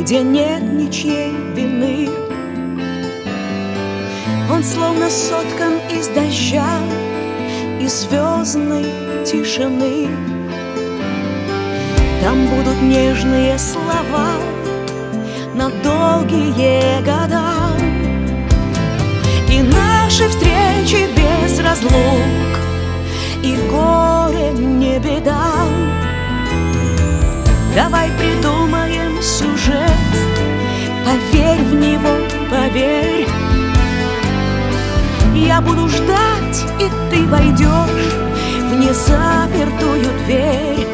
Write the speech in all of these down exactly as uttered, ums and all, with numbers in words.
где нет ничьей вины. Он словно соткан из дождя и звездной тишины. Там будут нежные слова на долгие года, и наши встречи без разлук, и горе не беда. Давай придумаем сюжет, поверь в него, поверь. Я буду ждать, и ты войдешь в незапертую дверь.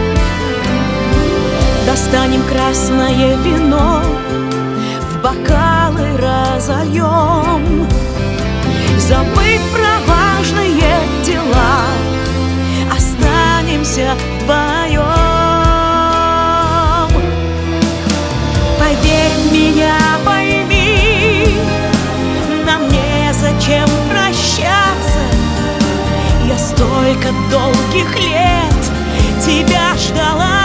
Достанем красное вино, в бокалы разольем. Забыть про важные дела, останемся вдвоем. Поверь в меня, пойми, нам незачем прощаться. Я столько долгих лет тебя ждала.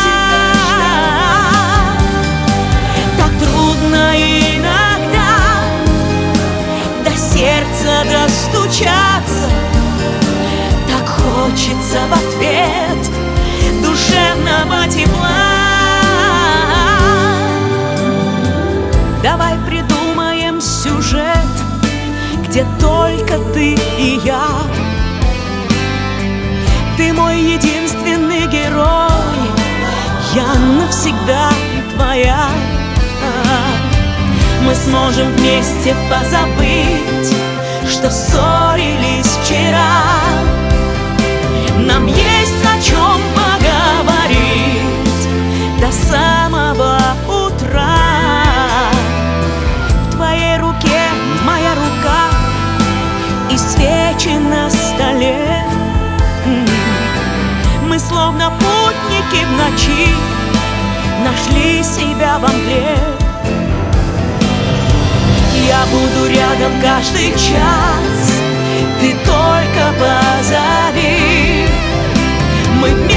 Так трудно иногда до сердца достучаться, так хочется в ответ душевного тепла. Давай придумаем сюжет, где только ты и я. Ты мой единственный герой, я навсегда твоя. Мы сможем вместе позабыть, что ссорились вчера. Нам есть о чем поговорить до самого утра. В твоей руке моя рука и свечи на столе. Мы словно путники в ночи нашли себя во мгле. Я буду рядом каждый час, ты только позови. Мы вместе